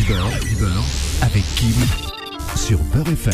beurre avec Kim sur Beurre FM.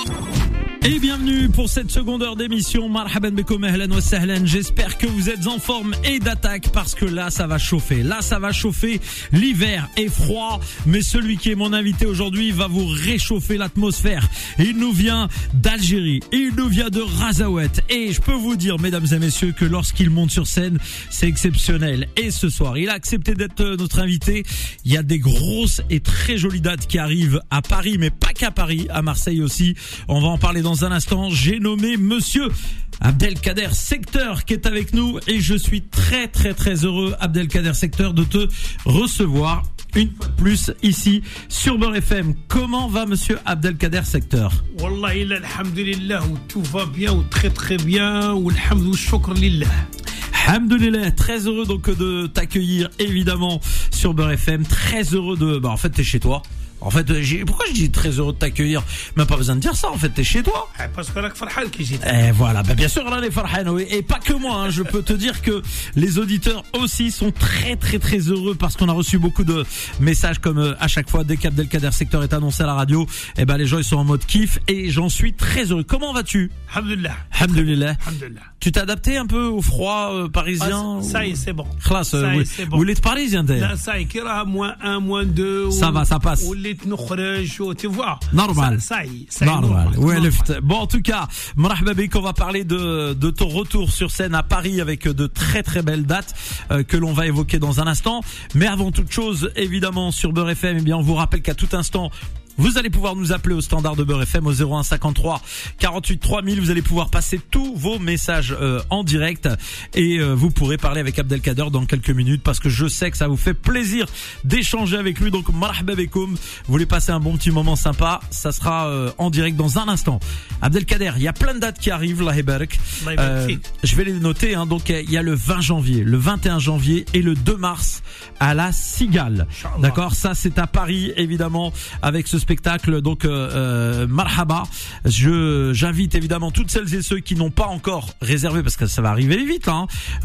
Et bienvenue pour cette seconde heure d'émission. Marhaban bekoum, ahlan wa sahlan. J'espère que vous êtes en forme et d'attaque parce que là ça va chauffer. Là ça va chauffer. L'hiver est froid, mais celui qui est mon invité aujourd'hui va vous réchauffer l'atmosphère. Il nous vient d'Algérie, il nous vient de Razaouet. Et je peux vous dire, mesdames et messieurs, que lorsqu'il monte sur scène, c'est exceptionnel. Et ce soir, il a accepté d'être notre invité. Il y a des grosses et très jolies dates qui arrivent à Paris, mais pas qu'à Paris, à Marseille aussi. On va en parler dans un instant. J'ai nommé monsieur Abdelkader Secteur qui est avec nous et je suis très très très heureux, Abdelkader Secteur, de te recevoir une fois de plus ici sur Beurre FM. Comment va monsieur Abdelkader Secteur? Wallahi alhamdulillah, tout va bien ou très très bien ou alhamdou shukr lillah. Alhamdoulilah, très heureux donc de t'accueillir évidemment sur Beurre FM, très heureux de en fait t'es chez toi. En fait, pourquoi je dis très heureux de t'accueillir? Même pas besoin de dire ça, en fait, t'es chez toi. Parce que là, Farhan qui j'étais. Et voilà, bien sûr, là, les Farhan, oui. Et pas que moi, hein. Je peux te dire que les auditeurs aussi sont très, très, très heureux parce qu'on a reçu beaucoup de messages comme à chaque fois, dès qu'Abdelkader Secteur est annoncé à la radio, les gens, ils sont en mode kiff et j'en suis très heureux. Comment vas-tu? Alhamdulillah. Alhamdulillah. Tu t'es adapté un peu au froid parisien? Ça y est, c'est bon. Classe, c'est bon. Vous l'êtes parisien, d'ailleurs? Là, ça y est, Kira, -1, -2. Ça va, ça passe. Tu vois. Normal. Ça y est. Normal. Ouais, bon, en tout cas, marhaba bik, on va parler de ton retour sur scène à Paris avec de très très belles dates que l'on va évoquer dans un instant. Mais avant toute chose, évidemment, sur Beurre FM, eh bien, on vous rappelle qu'à tout instant, vous allez pouvoir nous appeler au standard de Beurre FM au 01 53 48 3000. Vous allez pouvoir passer tous vos messages en direct et vous pourrez parler avec Abdelkader dans quelques minutes parce que je sais que ça vous fait plaisir d'échanger avec lui. Donc marhaba bekoum, vous voulez passer un bon petit moment sympa, ça sera en direct dans un instant. Abdelkader, il y a plein de dates qui arrivent, Allah Barak. Je vais les noter, hein. Donc il y a le 20 janvier, le 21 janvier et le 2 mars à la Cigale. D'accord, ça c'est à Paris évidemment avec ce spectacle, donc marhaba. J'invite évidemment toutes celles et ceux qui n'ont pas encore réservé parce que ça va arriver vite, hein.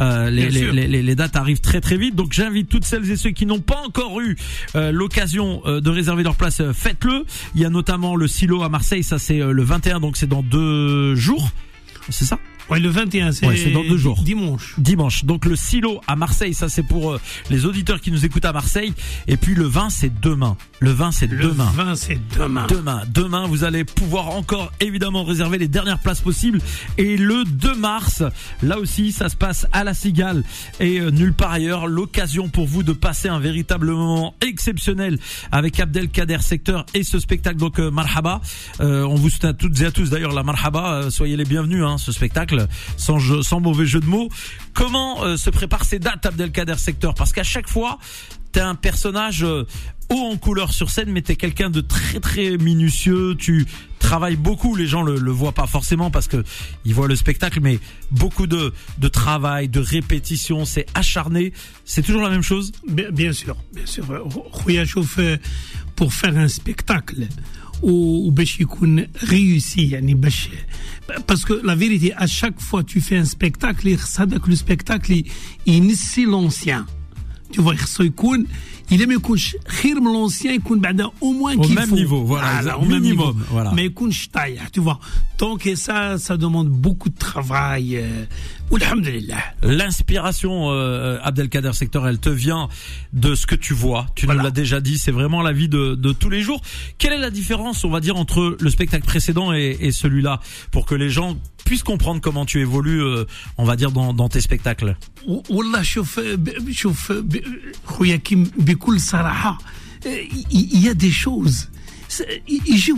Les dates arrivent très très vite, donc j'invite toutes celles et ceux qui n'ont pas encore eu l'occasion de réserver leur place, faites-le. Il y a notamment le Silo à Marseille, ça c'est le 21, donc c'est dans 2 jours, c'est ça? Ouais, le 21, c'est dans 2 jours. Dimanche. Donc le Silo à Marseille, ça c'est pour les auditeurs qui nous écoutent à Marseille. Et puis le 20, c'est demain. Le 20, c'est demain. Demain, vous allez pouvoir encore évidemment réserver les dernières places possibles. Et le 2 mars, là aussi, ça se passe à la Cigale et nulle part ailleurs. L'occasion pour vous de passer un véritable moment exceptionnel avec Abdelkader Secteur et ce spectacle. Donc marhaba. On vous souhaite à toutes et à tous d'ailleurs la marhaba. Soyez les bienvenus, hein, ce spectacle. Sans mauvais jeu de mots. Comment se préparent ces dates, Abdelkader Secteur? Parce qu'à chaque fois, t'es un personnage haut en couleur sur scène, mais t'es quelqu'un de très très minutieux. Tu travailles beaucoup. Les gens le voient pas forcément parce que ils voient le spectacle, mais beaucoup de travail, de répétition. C'est acharné. C'est toujours la même chose? Bien sûr. Khouya Chouf, pour faire un spectacle ou باش يكون réussi, يعني باش, parce que la vérité, à chaque fois tu fais un spectacle, le spectacle ينسي l'ancien. Tu vois, il aime يكونش خير من l'ancien, يكون بعدا au moins au même niveau, voilà, au minimum, voilà. Mais يكونش طايح, tu vois. Donc et ça demande beaucoup de travail. Alhamdulillah. L'inspiration, Abdelkader Secteur, elle te vient de ce que tu vois. Tu nous l'as déjà dit, c'est vraiment la vie de tous les jours. Quelle est la différence, on va dire, entre le spectacle précédent et celui-là, pour que les gens puissent comprendre comment tu évolues, on va dire, dans tes spectacles? والله شوف خويا كيم بكل صراحة, il y a des choses يجيو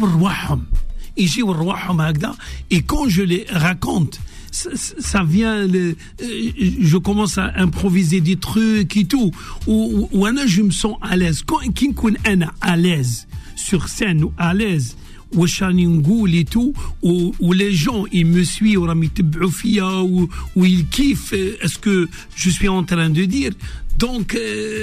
رواحهم هكذا, et quand je les raconte, ça vient, je commence à improviser des trucs et tout, ou je me sens à l'aise. Quand أنا à l'aise sur scène ou à l'aise واش راني نقول et tout, ou les gens ils me suivent وراهم يتبعوا فيا ou ils kiffent ce que je suis en train de dire. Donc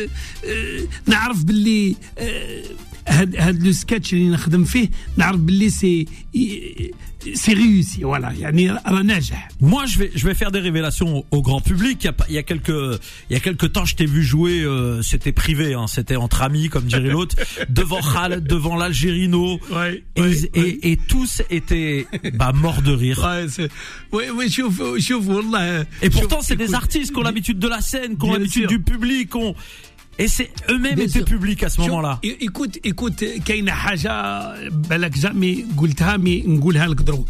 نعرف باللي هاد لو سكتش اللي نخدم فيه, نعرف باللي سي c'est réussi, voilà. Moi, je vais faire des révélations au grand public. Il y a quelques temps, je t'ai vu jouer, c'était privé, hein, c'était entre amis, comme dirait l'autre, devant Khaled, devant l'Algérino, et tous étaient morts de rire. Et pourtant, c'est des artistes qui ont l'habitude de la scène, qui ont l'habitude du public, et c'est eux-mêmes étaient publics à ce moment-là. Écoute, كاينه حاجه بالك جامي قلتها مي نقولها لك دروك.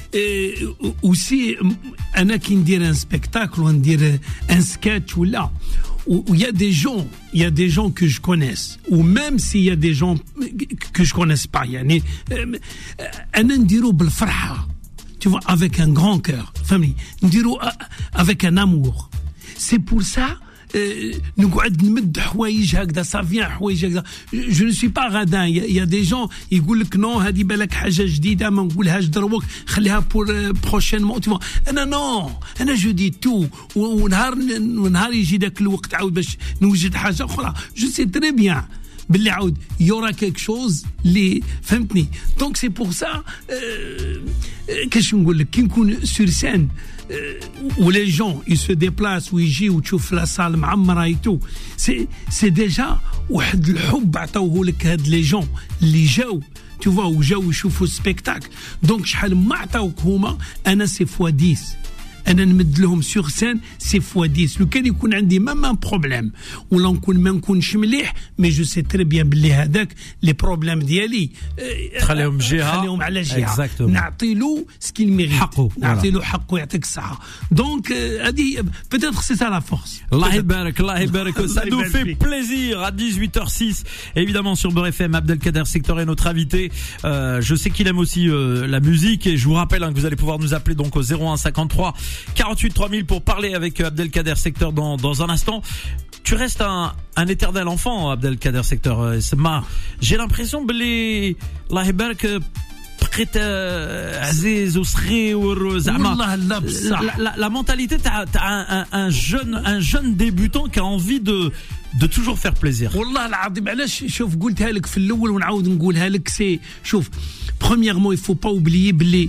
aussi انا كي ندير ان سبيكتاكل وندير ان سكتش ولا où il y a des gens que je connaisse, ou même s'il y a des gens que je connaisse pas, يعني انا نديرو بالفرحه, tu vois, avec un grand cœur, famille, نديرو avec un amour. C'est pour ça نقعد نمد حوايج هكذا صافيان حوايج هكذا. جو نو سوي با غادان. يا دي جون يقول لك نو هذه بالك حاجه جديده ما نقولهاش دروك, خليها بور بروشينمون. انا نو, انا جو دي تو, ونهار يجي ذاك الوقت عاود باش نوجد حاجه اخرى. جو سي تري بيان باللي عاود يورا كيك شوز اللي فهمتني. دونك سي بور سا كاش نقول لك كي نكون سور سين où les gens ils se déplacent ويجيو وتشوف لا صال معمره ايتو, سي ديجا واحد الحب عطاوه لك هاد لي جون اللي جاو, tu vois, وجاو يشوفوا السبيكتاكل. دونك شحال ما عطاوك هما, انا سي فوا 10 انا نمد لهم سور سين سي فوا 10. لو كان يكون عندي مام بروبليم ولا نكون ما نكونش مليح, مي جو سي تري بيان باللي هذاك لي بروبليم ديالي خليهم جهه, خليهم على جهه, نعطي له سكيل ميريت, نعطي له حقه يعطيك الصحه. دونك هذه peut-être c'est ça la force. Allah يبارك. Ça nous fait plaisir à 18h06 évidemment sur Beurre FM. Abdelkader Sector est notre invité. Je sais qu'il aime aussi la musique, et je vous rappelle que vous allez pouvoir nous appeler donc au 01 53 48 3000 pour parler avec Abdelkader Sector dans un instant. Tu restes un éternel enfant, Abdelkader Sector. J'ai l'impression que Allah يبارك بقيت عزيز وصغير زعما. La mentalité t'as un jeune débutant qui a envie de toujours faire plaisir. والله العظيم علاش شوف قلتها لك في الاول ونعاود نقولها لك. سي شوف, premièrement il faut pas oublier بلي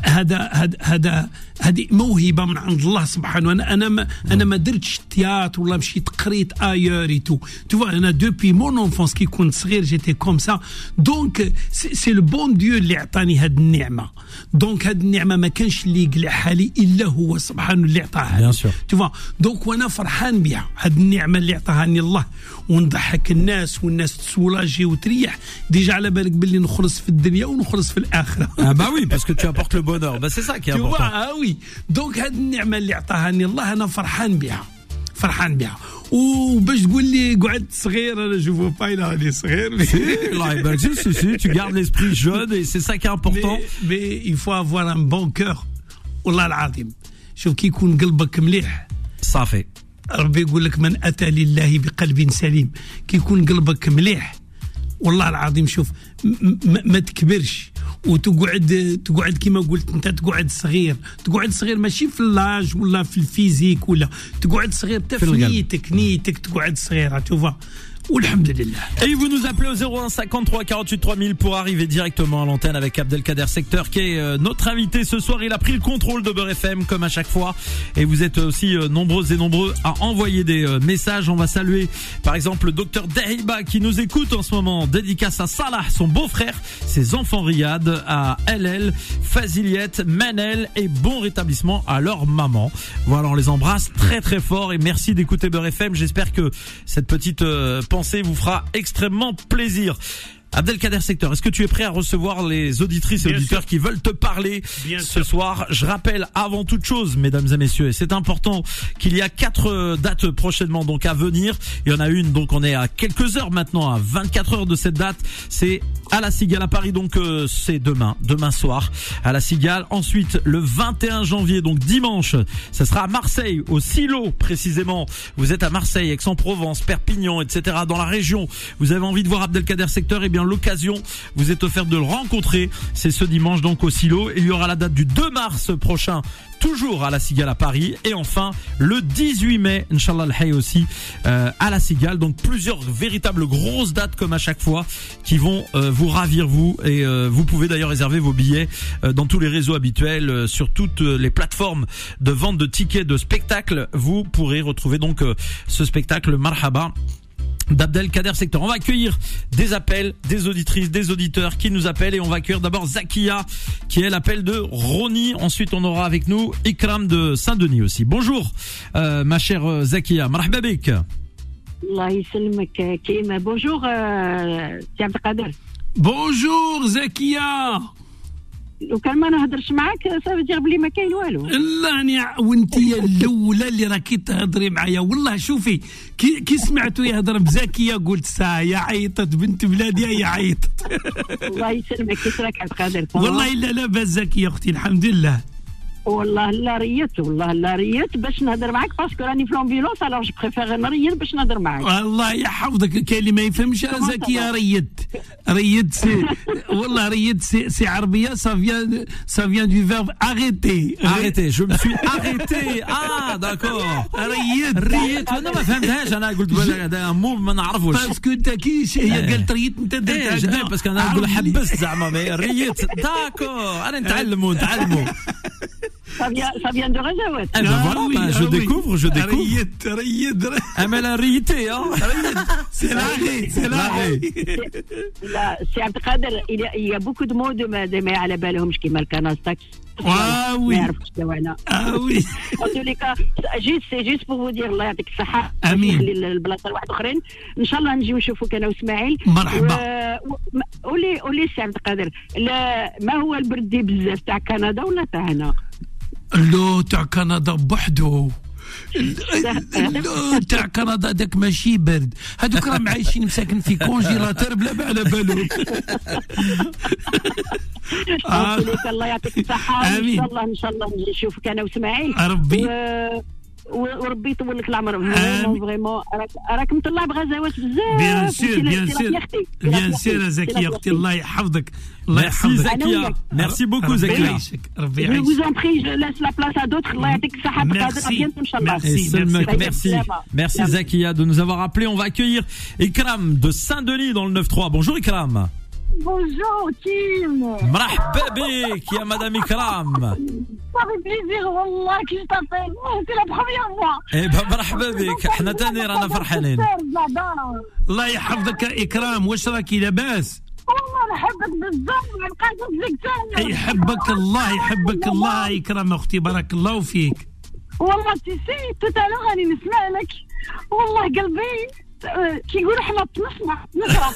هذه موهبه من عند الله سبحانه. انا ما درتش تياتر ولا مشيت قريت ايور تو فوا. انا دوبي مون انفونس كي كنت صغير جيتي كوم سا. دونك سي لو بون ديو اللي عطاني هذه النعمه. دونك هذه النعمه ما كانش اللي يقلعها لي الا هو سبحانه اللي عطاها لي, تو فوا. دونك وانا فرحان بها هذه النعمه اللي عطاهاني الله, ونضحك الناس والناس تسولاجي وتريح. ديجا على بالك باللي نخلص في الدنيا ونخلص في الاخره. oui, parce que tu apportes le bonheur. C'est ça qui est important. Oui. دونك هذه النعمه اللي عطاهاني الله انا فرحان بها. وباش تقول لي قعدت صغير, انا جو فو با الى راني صغير. Si, tu gardes l'esprit jeune et c'est ça qui est important. Mais il faut avoir un bon cœur. والله العظيم شوف كي يكون قلبك مليح صافي. ربي يقول لك من اتى لله بقلب سليم. كي يكون قلبك مليح والله العظيم شوف ما تكبرش وتقعد كما قلت انت, تقعد صغير ماشي في اللاج ولا في الفيزيك, ولا تقعد صغير تفنيتك نيتك تقعد صغيره, تشوفها. Et vous nous appelez au 01 53 48 3000 pour arriver directement à l'antenne avec Abdelkader Sector qui est notre invité ce soir. Il a pris le contrôle de Beurre FM comme à chaque fois, et vous êtes aussi nombreuses et nombreux à envoyer des messages. On va saluer par exemple le docteur Dahiba qui nous écoute en ce moment. Dédicace à Salah, son beau-frère, ses enfants Riyad, à LL, Faziliette, Manel, et bon rétablissement à leur maman. Voilà, on les embrasse très très fort et merci d'écouter Beurre FM. J'espère que cette petite pensée vous fera extrêmement plaisir. Abdelkader Sector, est-ce que tu es prêt à recevoir les auditrices et auditeurs qui veulent te parler ce soir? Je rappelle avant toute chose, mesdames et messieurs, et c'est important, qu'il y a 4 dates prochainement donc à venir. Il y en a une, donc on est à quelques heures maintenant, à 24 heures de cette date. C'est à la Cigale à Paris, donc c'est demain soir à la Cigale. Ensuite, le 21 janvier, donc dimanche, ça sera à Marseille, au Silo précisément. Vous êtes à Marseille, Aix-en-Provence, Perpignan, etc. Dans la région, vous avez envie de voir Abdelkader Sector, et bien bien l'occasion vous est offerte de le rencontrer. C'est ce dimanche donc au Silo. Il y aura la date du 2 mars prochain, toujours à la Cigale à Paris. Et enfin, le 18 mai, Inch'Allah al-Hayy aussi, à la Cigale. Donc plusieurs véritables grosses dates comme à chaque fois qui vont vous ravir vous. Et vous pouvez d'ailleurs réserver vos billets dans tous les réseaux habituels, sur toutes les plateformes de vente de tickets de spectacles. Vous pourrez retrouver donc ce spectacle Marhaba d'Abdelkader Secteur. On va accueillir des appels, des auditrices, des auditeurs qui nous appellent, et on va accueillir d'abord Zakia qui est l'appel de Roni. Ensuite on aura avec nous Ikram de Saint-Denis aussi. Bonjour ma chère Zakia, marhaba bik. Allah يسلمك كيما. Bonjour سي عبد القادر. Bonjour Zakia. لو كان ما نهضرش معاك صافي بلي ما كاين والو. الله راني وانت الاولى اللي راكي تهضري معايا والله. شوفي كي سمعتو يهضر بزكيه قلت سايا عيطت بنت بلادي هي عيطت. الله يسلمك. كيف راك عبد القادر؟ والله لا لاباس زكيه اختي الحمد لله. والله لا ريت باش نهضر معاك باسكو راني في لومبيلونس الوغ جو بريفير نريد باش نهضر معاك. الله يحفظك. كاين اللي ما يفهمش زكيه ريد والله ريد سي عربيه ça vient du verbe arrêter. Je me suis arrêté. Ah d'accord. ريت انا ما فهمتهاش. انا قلت هذا مو ما نعرفوش باسكو انت كي هي قالت ريت انت درت هكذا باسكو انا نقول حبست زعما ريت. داكور انا نتعلموا Ça vient de Razawat. Eh ben voilà, je découvre. ريد. Elle a riyité, hein. C'est l'arrêt. Là, c'est Abd Qadir, il y a beaucoup de mots de ما على بالهمش كيما الكناستاك. Ah oui. En tous les cas, c'est juste pour vous dire الله يعطيك الصحة. آمين. نخلي البلاصة لواحد آخرين. إن شاء الله نجيو نشوفوك أنا وإسماعيل. مرحبا. قولي سي عبد القادر، ما هو البردي بزاف تاع كندا ولا تاع هنا؟ لا تاع كندا بوحدو. لا تاع كندا داك ماشي برد. هذوك راهم عايشين مساكن في كونجيلاتور بلا ما على بالهم. الله يعطيك الصحة. إن شاء الله نجي نشوفك أنا وإسماعيل. ربي وربي يطول لك العمر. فريمون راك مطلع بغزوات بزاف. بيان سور زكية اختي الله يحفظك. الله Merci يحفظك. Zakia. Merci beaucoup Zakia. ربي Je يعيشك. vous en prie, je laisse la place à d'autres. الله يعطيك الصحة. Merci Zakia de nous avoir appelé. On va accueillir Ikram de Saint-Denis dans le 9-3. Bonjour Ikram. Bonjour Tim. مرحبا بك يا مدام إكرام. Ça fait plaisir والله que je t'appelle. C'est la première fois. Eh ben مرحبا بك. احنا تاني رانا فرحانين. الله يحفظك يا إكرام. واش راكي لاباس؟ والله نحبك بزاف. ما نبقاش نسلك ثاني. يحبك الله يا إكرام أختي. بارك الله فيك. والله تسي توتالوغ راني نسمع لك. والله قلبي كي يقولوا احنا نسمع نقرا.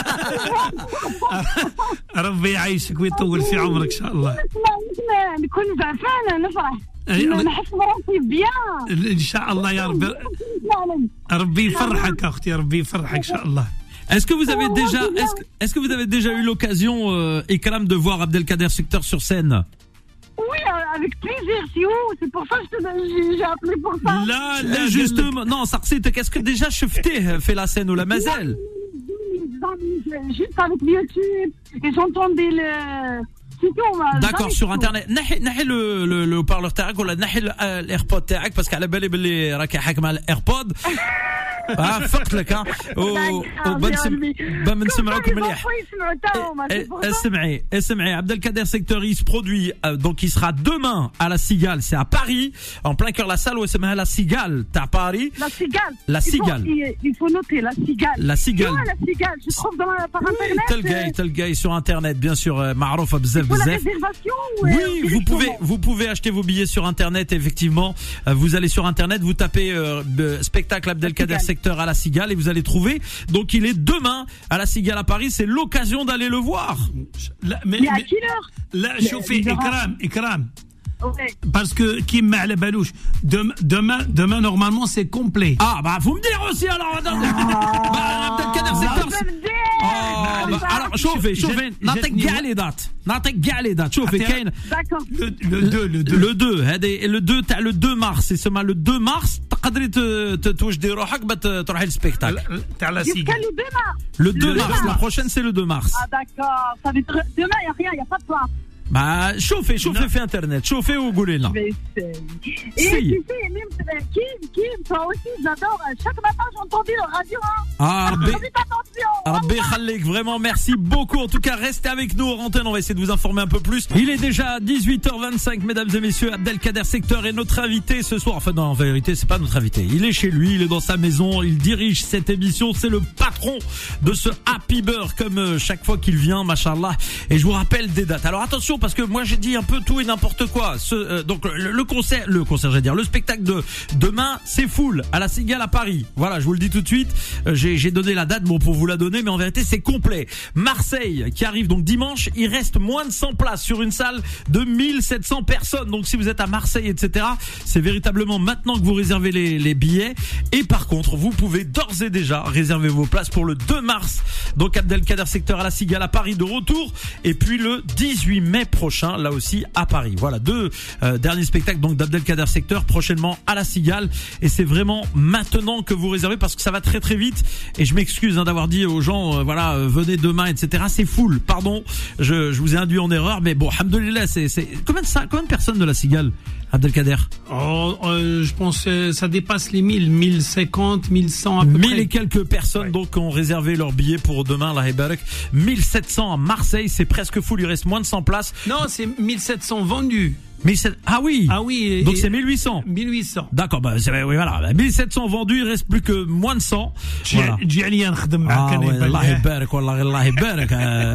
ربي يعيشك ويطول في عمرك ان شاء الله. نكون زعفانه نفرح. نحس براسي بيان ان شاء الله يا ربي. ربي يفرحك اختي. ربي يفرحك ان شاء الله. Est-ce que vous avez déjà eu l'occasion Ikram de voir Abdelkader Secteur sur scène? Oui, avec plaisir, c'est pour ça que j'ai appelé pour ça. Là, justement, non, Sarcite, qu'est-ce que déjà Chefté fait la scène ou la Mazel? Juste avec YouTube, et j'entendais le... D'accord, sur internet. نحي le haut-parleur تاعك ولا نحي الأيربود تاعك باسكو على بالي باللي راكي حاكمة على الأيربود. فقت لك بنسمعوك مليح. اسمعي Abdelkader Secteur il se produit donc il sera demain à la Cigale, c'est à Paris, en plein cœur la salle où اسمها la Cigale, t'as Paris. La Cigale. Il faut noter la Cigale. La Cigale. Je trouve par internet. تلقاي sur internet bien sûr معروفة بزاف. Pour la réservation. Oui, vous pouvez acheter vos billets sur internet effectivement. Vous allez sur internet, vous tapez spectacle Abdelkader Secteur à la Cigale et vous allez trouver. Donc il est demain à la Cigale à Paris, c'est l'occasion d'aller le voir. Mais à quelle heure? لا شوفي إكرام parce que Kim m'a la balouche demain normalement c'est complet. Ah bah faut me dire aussi alors. Abdelkader Secteur. Alors شوفي نعطيك كاع لي دات شوفي كاين داكور لو 2 تاع لو 2 مارس يسمى لو 2 مارس تقدري توجدي روحك باش تروحي للسبيكتاكل تاع لا jusqu'à سيغا le demain. le 2 mars la prochaine c'est le 2 mars Ah d'accord, ça veut dire demain il y a rien, il y a pas de place. bah شوفي في انترنت شوفي وقولي لنا Mais et Si. tu sais, Kim, toi aussi, j'adore. Chaque matin, j'entends le radio. Ah, Faites attention. Rabbi Khalek, vraiment merci beaucoup. En tout cas, restez avec nous en antenne, on va essayer de vous informer un peu plus. Il est déjà 18h25, mesdames et messieurs. Abdelkader Secteur est notre invité ce soir. Enfin non, en vérité, c'est pas notre invité. Il est chez lui, il est dans sa maison, il dirige cette émission, c'est le patron de ce Happy Beurre comme chaque fois qu'il vient, machallah. Et je vous rappelle des dates. Alors attention parce que moi j'ai dit un peu tout et n'importe quoi. Donc le concert, j'allais dire, le spectacle de demain, c'est full à la Cigale à Paris. Voilà, je vous le dis tout de suite. J'ai donné la date, bon, pour vous la donner, mais en vérité, c'est complet. Marseille, qui arrive donc dimanche, il reste moins de 100 places sur une salle de 1700 personnes. Donc si vous êtes à Marseille, etc., c'est véritablement maintenant que vous réservez les billets. Et par contre, vous pouvez d'ores et déjà réserver vos places pour le 2 mars. Donc Abdelkader Secteur à la Cigale à Paris de retour. Et puis le 18 mai prochain, là aussi à Paris. Voilà, 2 derniers spectacles donc d'Abdelkader Secteur prochainement à la Cigale. Et c'est vraiment maintenant que vous réservez parce que ça va très très vite. Et je m'excuse d'avoir dit aux gens, venez demain, etc. C'est full, pardon, je vous ai induit en erreur. Mais bon, alhamdoulilah, c'est combien de personnes de la Cigale, Abdelkader? Je pense que ça dépasse les 1050, 1100 à peu 1000 près. et quelques personnes donc ont réservé leur billet pour demain, la Hibarak. 1700 à Marseille, c'est presque full, il reste moins de 100 places. Non, c'est 1700 vendus. Ah oui. Ah oui. Donc c'est 1800. 1800. D'accord, oui, voilà. 1700 vendus, il reste plus que moins de 100. Voilà. جعليا نخدم معك Ah ouais, انا Allah يبارك والله Allah يبارك.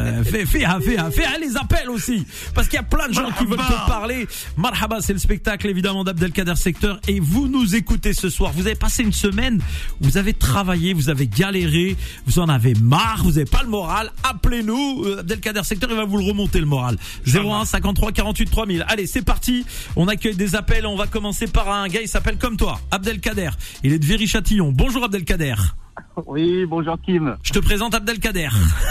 Fais les appels aussi parce qu'il y a plein de gens qui veulent te parler. Marhaba, c'est le spectacle évidemment d'Abdelkader Secteur et vous nous écoutez ce soir. Vous avez passé une semaine, vous avez travaillé, vous avez galéré, vous en avez marre, vous n'avez pas le moral. Appelez-nous, Abdelkader Secteur, il va vous le remonter le moral. 01 53 48 3000. Allez, c'est parti. On accueille des appels. On va commencer par un gars, il s'appelle comme toi, Abdelkader. Il est de Viry-Châtillon. Bonjour Abdelkader. Oui, bonjour Kim. Je te présente Abdelkader.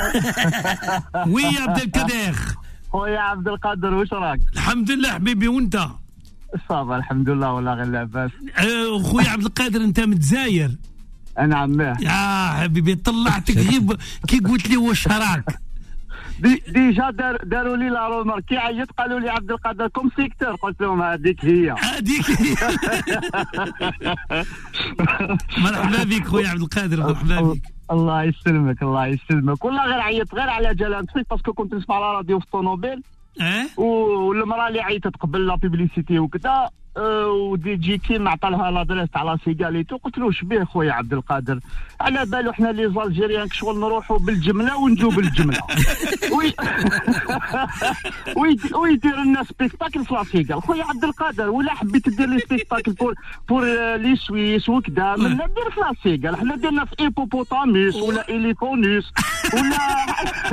Oui Abdelkader. خويا عبد القادر واش راك؟ الحمد لله حبيبي وانت؟ صافا الحمد لله والله غير لاباس. خويا عبد القادر انت من الجزائر؟ انا عماه. يا حبيبي طلعتك غير كي قلت لي واش راك؟ ديجا داروا لي لا رومار كي عيط قالوا لي عبد القادر كوم سيكتور قلت لهم هذيك هي. مرحبا بك خويا عبد القادر مرحبا بك. الله يسلمك الله يسلمك والله غير عيط غير على جلال فيك باسكو كنت نسمع على راديو في الطوموبيل والمراه اللي عيطت قبل لا بيبليسيتي وكذا ودي جي كيم عطى لها لادريس تاع لا سيغاليتو قلت له شبيه خويا عبد القادر على بالو حنا لي زالجيريان شغل نروحوا بالجمله ونجوا بالجمله ويدير لنا سبيكتاكل في لا سيغال خويا عبد القادر ولا حبيت دير لي سبيكتاكل بور لي سويس وكذا من دير في لا سيغال حنا درنا في ايبوبوتاميس ولا اليفونيس ولا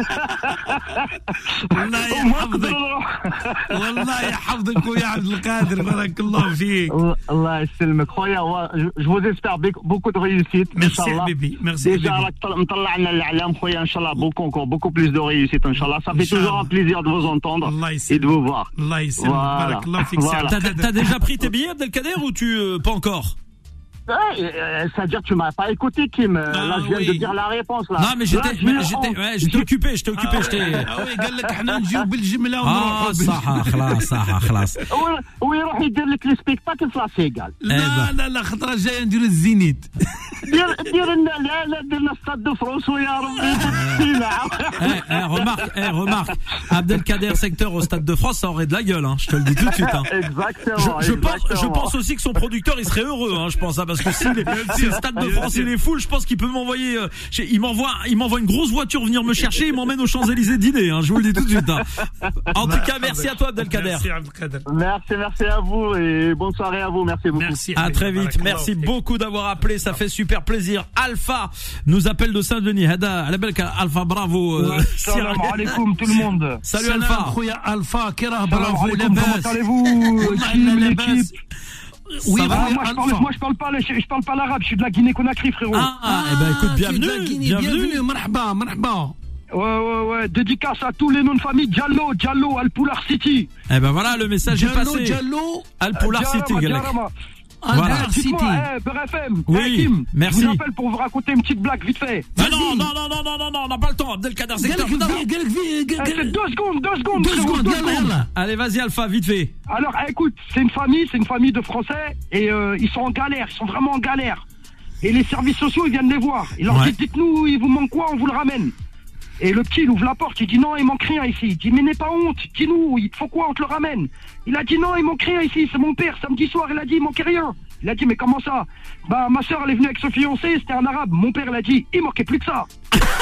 والله يحفظك والله يحفظك خويا عبد القادر بارك الله فيك. الله يسلمك خويا جو vous espère beaucoup de réussite ان شاء الله. Merci déjà راك مطلع لنا الاعلام خويا ان شاء الله beaucoup plus de réussite ان شاء الله. Ça fait toujours un plaisir de vous entendre et de vous voir. الله يسلمك بارك الله فيك. T'as déjà pris tes billets Abdelkader ou tu pas encore? C'est-à-dire que tu m'as pas écouté Kim. Là je viens de dire la réponse là. Non mais j'étais occupé. وي قال لك احنا نجيو بالجمله ونروحوا صح خلاص. ويروح يدير لك لي سبيكتاكل في لا سيغال. لا خطره جايه نديروا الزينيت. دير لنا لا درنا ستاد دو فرونس ويا remarque Abdelkader Secteur au Stade de France ça aurait de la gueule je te le dis tout de suite Exactement. Je pense aussi que son producteur il serait heureux je pense parce que si le Stade de France il est full je pense qu'il peut m'envoyer il m'envoie une grosse voiture venir me chercher il m'emmène aux Champs-Élysées dîner je vous le dis tout de suite En tout cas merci à toi Abdelkader. Merci à vous et bonne soirée à vous. Merci beaucoup. À très vite. Merci beaucoup d'avoir appelé, ça fait super plaisir. Alpha nous appelle de Saint-Denis. Hada, Alpha, bravo. Salam alaikum tout le monde. Salut Alpha. خويا Alpha, كراه برافو Comment allez-vous لاباس. Oui, moi je parle pas l'arabe, je suis de la Guinée-Conakry frérot. Eh ben écoute, bienvenue. مرحبا Ouais. Dédicace à tous les noms de famille. Diallo, Al-Poular City. Eh ben voilà, le message est passé. Diallo, Al-Poular City, voilà. City. BRFM. Oui, Kim, merci. Je vous appelle pour vous raconter une petite blague vite fait. Non, on n'a pas le temps. Abdelkader Secteur. C'est 2 secondes. Yalla. Allez, vas-y, Alpha, vite fait. Alors, écoute, c'est une famille de Français et ils sont en galère, ils sont vraiment en galère. Et les services sociaux, ils viennent les voir. Ils leur disent, dites-nous, il vous manque quoi, on vous le ramène. Et le petit, il ouvre la porte, il dit non, il manque rien ici. Il dit, mais n'aie pas honte, dis-nous, il te faut quoi, on te le ramène. Il a dit non, il manque rien ici, c'est mon père, samedi soir, il a dit, il manquait rien. Il a dit, mais comment ça? Bah, ma soeur, elle est venue avec son fiancé, c'était un arabe. Mon père, il a dit, il manquait plus que ça.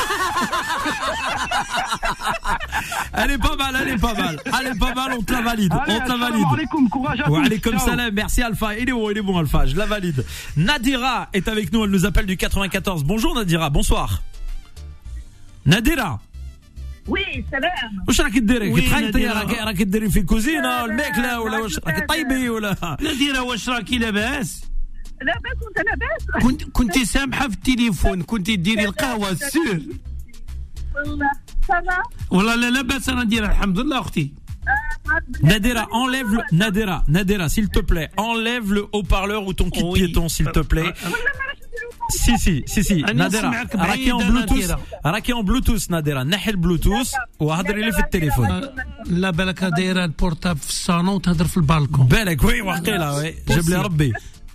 Elle est pas mal, on te la valide. Allez, salam alaikum, courage à tous. Wa alaikum salam, merci Alpha. Il est bon Alpha, je la valide. Nadira est avec nous, elle nous appelle du 94. Bonjour Nadira, bonsoir. Nadira. Oui, salam. واش راكي ديري؟ وين كتحيطي نادرة؟ راكي ديري في الكوزينه الماكله ولا واش راكي طيبي ولا؟ نادرة واش راكي لاباس؟ لاباس وانت لاباس؟ كنتي سامحة في التليفون، كنتي ديري القهوة السر. والله سافا. والله لا لاباس نادرة الحمد لله أختي. Nadira, Nadira, s'il te plaît, enlève le haut-parleur ou ton kit piéton, s'il te plaît. Si. Nadira, راكي en Bluetooth Nadira, نحي البلوتوث وهضري لي في التليفون. لا بالك دايرة البورتاب في الصالون وتهضر في البالكون. بالك وي وقيله وي جاب لي ربي.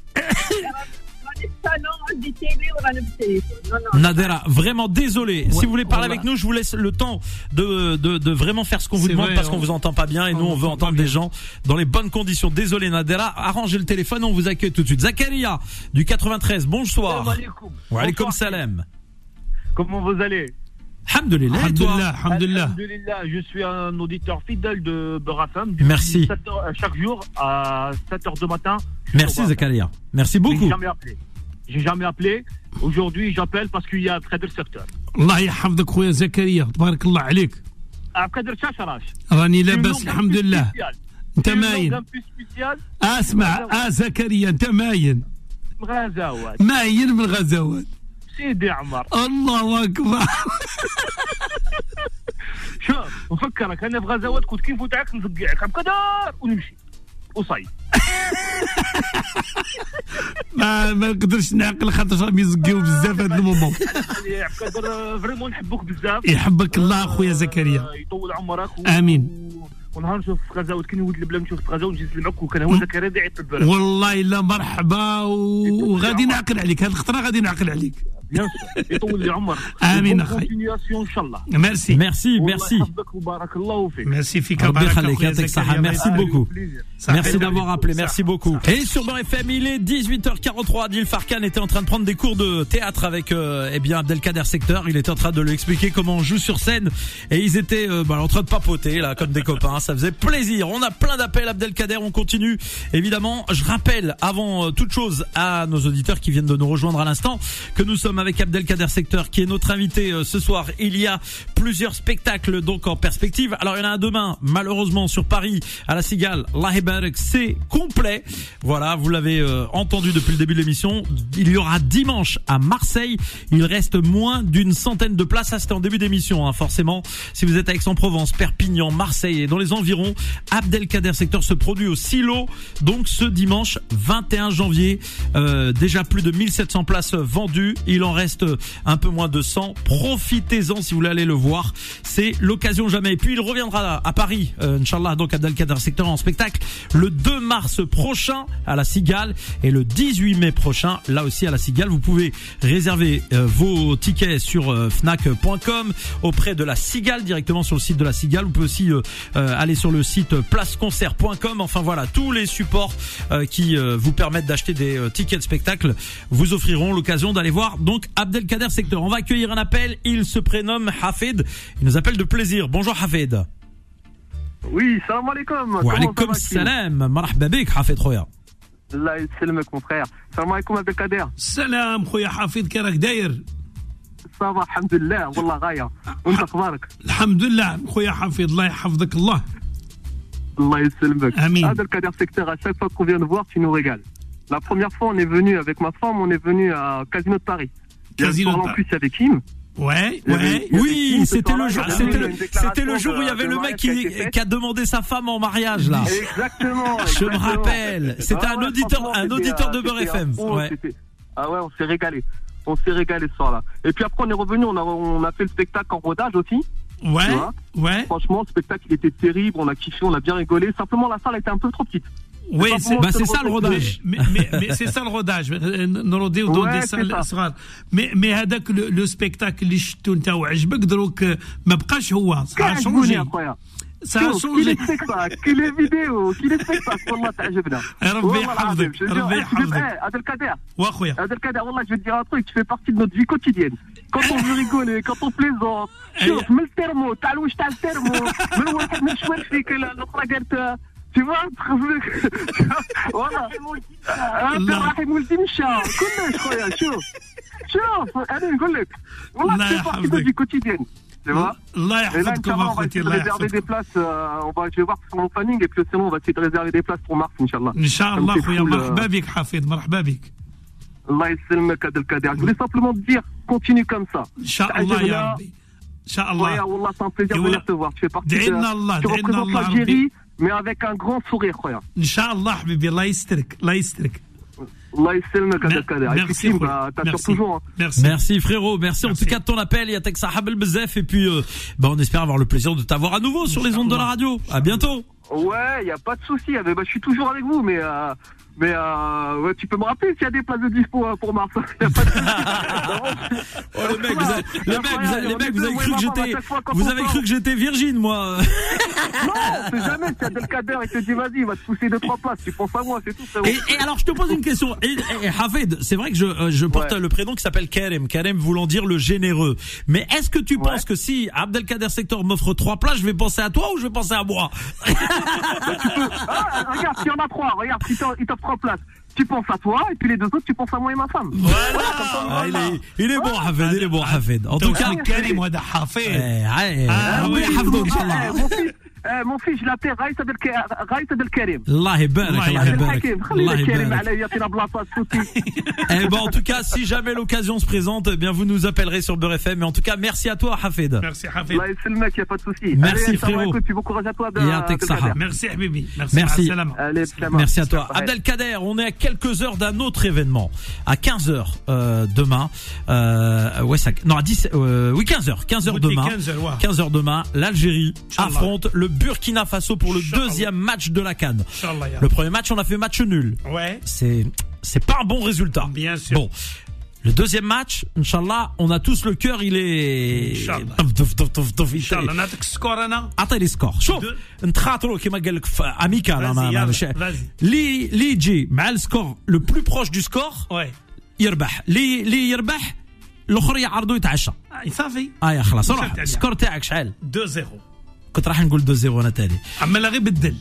Nadira, vraiment désolé. Si vous voulez parler avec nous, je vous laisse le temps de vraiment faire ce qu'on vous demande parce qu'on vous entend pas bien et nous on veut entendre des gens dans les bonnes conditions. Désolé Nadira, arrangez le téléphone, on vous accueille tout de suite. Zakaria du 93, bonsoir. Wa alaikum salam. Comment vous allez? Alhamdulillah. Je suis un auditeur fidèle de BRFM. Merci. Chaque jour à 7h du matin. Merci Zakaria. Merci beaucoup. J'ai jamais appelé. Aujourd'hui, j'appelle parce qu'il y a Abdelkader Secteur. الله يحفظك خويا زكريا تبارك الله عليك. Abdelkader Chacharash. راني لاباس الحمد لله. انت ماين. اسمع زكريا انت ماين. غزوات. ماين من الغزوات. سيدي عمر. الله اكبر. شوف نفكرك انا في غزوات كنت كيف نفوتعك نفقعك بقدر ونمشي وصاي. ما نقدرش نعقل خاطر راهم يزقيو بزاف هذا المومون. يا عبد فريمون نحبوك بزاف. يحبك الله خويا زكريا. يطول عمرك. امين. ونهار نشوف في غزاوات كي نولد البلاد نشوف في غزاوات نجي نسلمك وكان هو زكريا داعي البلاد. والله الا مرحبا وغادي نعقل عليك هذه الخطره غادي نعقل عليك. بيان يطول لي عمرك. امين اخي. ان شاء الله. ميرسي. يحفظك وبارك الله فيك. Merci فيك ربي وبارك يخليك يعطيك الصحة. Merci beaucoup. Merci d'avoir appelé, merci beaucoup. Et sur Beurre FM, il est 18h43. Adil Farkan était en train de prendre des cours de théâtre avec Abdelkader Secteur. Il était en train de lui expliquer comment on joue sur scène et ils étaient en train de papoter là comme des copains. Ça faisait plaisir. On a plein d'appels Abdelkader, on continue. Évidemment, je rappelle avant toute chose à nos auditeurs qui viennent de nous rejoindre à l'instant que nous sommes avec Abdelkader Secteur qui est notre invité ce soir. Il y a plusieurs spectacles donc en perspective. Alors il y en a un demain malheureusement sur Paris à la Cigale. C'est complet. Voilà, vous l'avez entendu depuis le début de l'émission. Il y aura dimanche à Marseille. Il reste moins d'une centaine de places. Ça, c'était en début d'émission, hein, forcément. Si vous êtes à Aix-en-Provence, Perpignan, Marseille et dans les environs, Abdelkader Secteur se produit au Silo. Donc, ce dimanche 21 janvier. Déjà plus de 1700 places vendues. Il en reste un peu moins de 100. Profitez-en si vous voulez aller le voir. C'est l'occasion jamais. Et puis, il reviendra à Paris, Inch'Allah, donc Abdelkader Secteur en spectacle. Le 2 mars prochain à la Cigale et le 18 mai prochain là aussi à la Cigale. Vous pouvez réserver vos tickets sur fnac.com auprès de la Cigale, directement sur le site de la Cigale. Vous pouvez aussi aller sur le site placeconcert.com. Enfin voilà, tous les supports qui vous permettent d'acheter des tickets de spectacle vous offriront l'occasion d'aller voir donc Abdelkader Secteur. On va accueillir un appel. Il se prénomme Hafid. Il nous appelle de plaisir. Bonjour Hafid. Oui, salam alaikum. Wa alaikum salam. Marhaba bik Hafid خويا. الله يسلمك mon frère. Salam alaikum Abdelkader. سلام خويا حفيظ كي راك داير؟ صافا الحمد لله والله غايه. وانت اخبارك؟ الحمد لله خويا حفيظ الله يحفظك الله. الله يسلمك. امين. Abdelkader Secteur, à chaque fois qu'on vient nous voir, tu nous régales. La première fois, on est venu avec ma femme, on est venu à Casino de Paris. Casino de Paris. En plus avec Kim. Oui, c'était le jour où il y avait le mec qui a demandé sa femme en mariage, là. Exactement. Je me rappelle. C'était un auditeur de Beurre FM. Ah ouais, on s'est régalé. On s'est régalé ce soir-là. Et puis après, on est revenu, on a fait le spectacle en rodage aussi. Ouais. Franchement, le spectacle, il était terrible. On a kiffé, on a bien rigolé. Simplement, la salle était un peu trop petite. Oui, c'est ça le rodage. Mais c'est ça le rodage. نروديو دون دي سال صغار. mais هذاك le spectacle اللي شفتو انت وعجبك دروك ما بقاش هو. Ça a changé. كي لي فيديو كي لي سبيكتاكل والله تعجبنا. ربي يحفظك. هذا الكادر. واخويا. هذا الكادر والله je vais te dire un truc, tu fais partie de notre vie quotidienne. Quand on veut rigoler, quand on plaisante. شوف من الترمو تاع الوش تاع الترمو من واحد من شوال فيك الاخرى قالت tu vois voilà راح يمولتي مشى كلش خويا شوف انا نقول لك والله c'est partie de notre vie quotidienne. Tu vois? Allah yahfadkom akhouti, Allah yahfadkom. On va réserver des places, je vais voir sur mon planning et puis sinon on va essayer de réserver des places pour mars, Inch'Allah. Inch'Allah, خويا مرحبا بك حفيظ, مرحبا بك. Allah يسلمك هذا الكادر. Je voulais simplement te dire, continue comme ça. Inch'Allah ya Rabbi. Inch'Allah. Wallah, c'est un plaisir de venir te voir. Tu fais partie tu représentes l'Algérie, mais avec un grand sourire, خويا. Inch'Allah, حبيبي, الله يسترك, الله يسترك. Allah يسلمك هذا الكادر. Merci, t'assures toujours. Merci frérot, merci en tout cas de ton appel. Il y a Texa Habel Bezef et puis on espère avoir le plaisir de t'avoir à nouveau sur les ondes de la radio. À bientôt. Ouais, il y a pas de souci. Je suis toujours avec vous, mais ouais, tu peux me rappeler s'il y a des places de dispo pour mars. Y a pas de les mecs, vous avez cru que j'étais, vous avez cru que j'étais virgine, moi. Non, c'est jamais. Si Abdelkader il te dit vas-y, il va te pousser 2-3 places. Tu penses à moi, c'est tout. Et alors, je te pose une question. Et Hafed, c'est vrai que je porte le prénom qui s'appelle Karim. Karim voulant dire le généreux. Mais est-ce que tu penses que si Abdelkader Sector m'offre 3 places, je vais penser à toi ou je vais penser à moi? Regarde, s'il y en a 3, regarde, il t'offre 3 places. Tu penses à toi et puis les 2 autres tu penses à moi et ma femme. Voilà. Il est bon Hafed, il est bon Hafed. En tout cas, Karim وهذا حفيظ. mon fils, je l'appelle Raïs Abdel Karim. Allah يبارك, Allah يبارك. Eh ben, en tout cas, si jamais l'occasion se présente, eh bien, vous nous appellerez sur Beurre FM. Mais en tout cas, merci à toi, Hafed. Merci, Hafed. Allah يسلمك, y a pas de souci. Merci, frérot. Puis bon courage à toi. Merci, Habibi. Merci. Merci à toi. Abdelkader, on est à quelques heures d'un autre événement. À 15h, demain. Non, à 10, oui, 15h demain. 15h demain, l'Algérie affronte le Burkina Faso pour le deuxième match de la CAN. Le premier match, on a fait match nul. Ouais. C'est pas un bon résultat. Bien sûr. Bon. Le deuxième match, Inch'Allah, on a tous le cœur, il est... Inch'Allah. Inch'Allah, نعطيك سكور أنا. أعطي لي سكور. شوف نتخاطروا كما قال لك في أميكال. اللي يجي مع السكور le plus proche du score يربح. اللي يربح الآخر يعرضوا يتعشى. صافي. يا خلاص روح. السكور تاعك شحال؟ 2-0. كنت راح نقول 2-0 انا تاني. عمال غير بدل.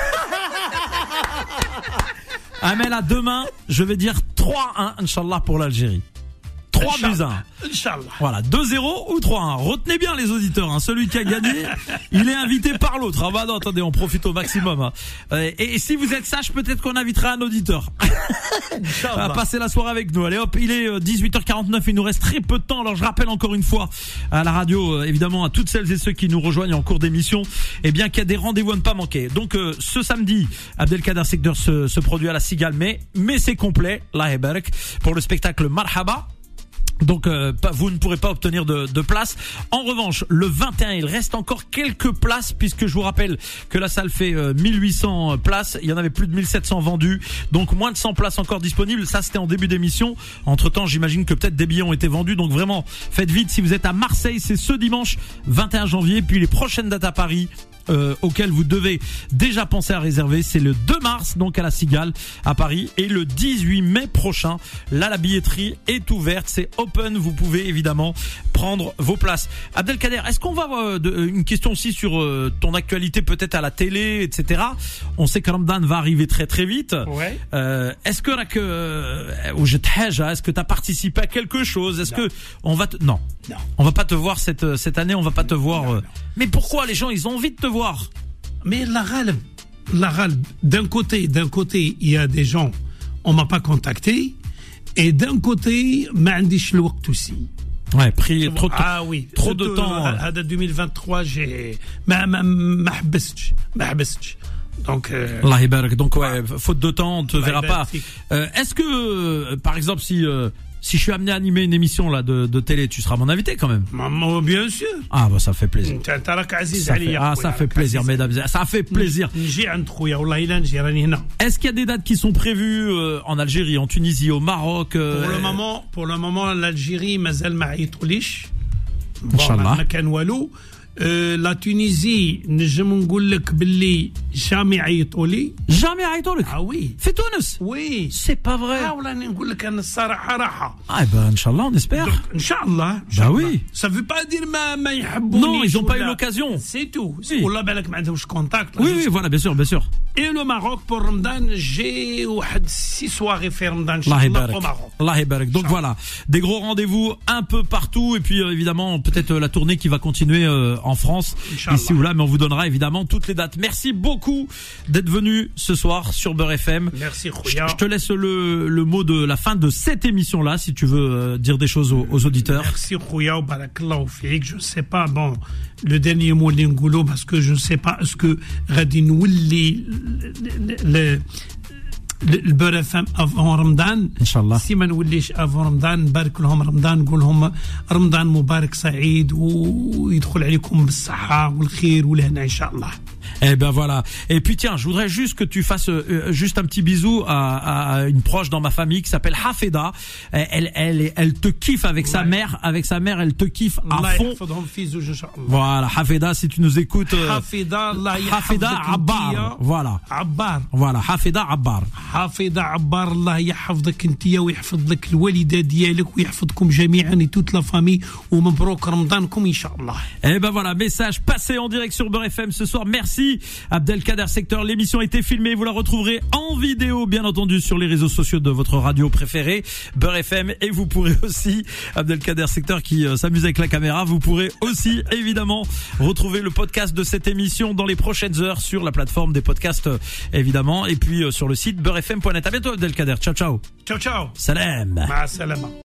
Amela, demain, je vais dire 3-1, Inch'Allah, pour l'Algérie. 3-1. Inch'Allah. Voilà, 2-0 ou 3-1. Retenez bien les auditeurs, hein. Celui qui a gagné, il est invité par l'autre. Ah bah non, attendez, on profite au maximum. Hein. Et si vous êtes sage, peut-être qu'on invitera un auditeur à passer la soirée avec nous. Allez hop, il est 18h49, il nous reste très peu de temps. Alors je rappelle encore une fois à la radio, évidemment, à toutes celles et ceux qui nous rejoignent en cours d'émission, eh bien qu'il y a des rendez-vous à ne pas manquer. Donc ce samedi, Abdelkader Sector se produit à la Cigale, mais c'est complet, Allah Ebarek, pour le spectacle Marhaba. Donc vous ne pourrez pas obtenir de place. En revanche, le 21, il reste encore quelques places, puisque je vous rappelle que la salle fait 1800 places. Il y en avait plus de 1700 vendus, donc moins de 100 places encore disponibles. Ça, c'était en début d'émission. Entre-temps, j'imagine que peut-être des billets ont été vendus. Donc vraiment, faites vite. Si vous êtes à Marseille, c'est ce dimanche 21 janvier. Puis les prochaines dates à Paris, auquel vous devez déjà penser à réserver, c'est le 2 mars, donc à la Cigale à Paris, et le 18 mai prochain. Là, la billetterie est ouverte, c'est open, vous pouvez évidemment prendre vos places. Abdelkader, est-ce qu'on va une question aussi sur ton actualité, peut-être à la télé, etc. On sait que Ramadan va arriver très très vite. Ouais. Est-ce que tu as participé à quelque chose? Est-ce que on va non, on va pas te voir cette année, on va pas te voir. Non. Mais pourquoi les gens, ils ont envie de te voir? Mais la ghalb, d'un côté, il y a des gens, on m'a pas contacté, et d'un côté, ما عنديش الوقت aussi. Ouais, pris trop de temps. À 2023, j'ai ما حبستش. Donc Allah يبارك. Donc ouais, faute de temps, on te verra pas. Est-ce que par exemple si je suis amené à animer une émission là de télé, tu seras mon invité quand même? Bien sûr. Ah bah ça fait plaisir. Ça fait plaisir, mesdames. Ça fait plaisir. Est-ce qu'il y a des dates qui sont prévues en Algérie, en Tunisie, au Maroc? Pour le moment, l'Algérie, mazal ma عيطوليش. Inch'Allah. ما كان والو. لا تونيزي نجم نقول لك باللي جامي عيطوا لي. Jamais عيطوا لك. Ah oui. في تونس. Oui. C'est pas vrai. ولا نقول لك انا الصراحه راحه. Ah ben Inch'Allah, on espère. Inch'Allah. Bah oui. Ça veut pas dire ما يحبونيش. Non, ils ont pas eu l'occasion. C'est tout. Oui. والله بالك ما عندهمش contact. Oui, voilà, bien sûr. Et le Maroc pour Ramadan, j'ai 6 soirées fait Ramadan au Maroc. Allah Barak. Donc voilà, des gros rendez-vous un peu partout et puis évidemment peut-être la tournée qui va continuer en France, ici ou là, mais on vous donnera évidemment toutes les dates. Merci beaucoup d'être venu ce soir sur Beurre FM. Merci Khouya. Je te laisse le mot de la fin de cette émission là si tu veux dire des choses aux auditeurs. Merci Khouya, barakallahu fik. Je sais pas, bon, le dernier mot de Ngolo parce que je ne sais pas est-ce que غادي نولي البر FM avant رمضان ان شاء الله. سي ما نوليش avant رمضان نبارك لهم رمضان نقول لهم رمضان مبارك سعيد ويدخل عليكم بالصحة والخير والهنا ان شاء الله. Eh ben voilà. Et puis tiens, je voudrais juste que tu fasses juste un petit bisou à une proche dans ma famille qui s'appelle Hafeda. Elle te kiffe avec sa mère. Avec sa mère, elle te kiffe à fond. Voilà, Hafeda, si tu nous écoutes. Hafeda Abbar. Voilà. Hafeda Abbar. حافظة عبار الله يحفظك انتيا ويحفظ لك الوالدة ديالك ويحفظكم جميعا et toute la famille ومبروك رمضانكم إن شاء الله. Et ben voilà, message passé en direct sur Beurre FM ce soir. Merci Abdelkader Secteur. L'émission a été filmée, vous la retrouverez en vidéo bien entendu sur les réseaux sociaux de votre radio préférée Beurre FM et vous pourrez aussi, Abdelkader Secteur qui s'amuse avec la caméra, vous pourrez aussi évidemment retrouver le podcast de cette émission dans les prochaines heures sur la plateforme des podcasts évidemment et puis sur le site beurrefm.net. À bientôt Abdelkader. Ciao. Ciao. Salam. Ma salama.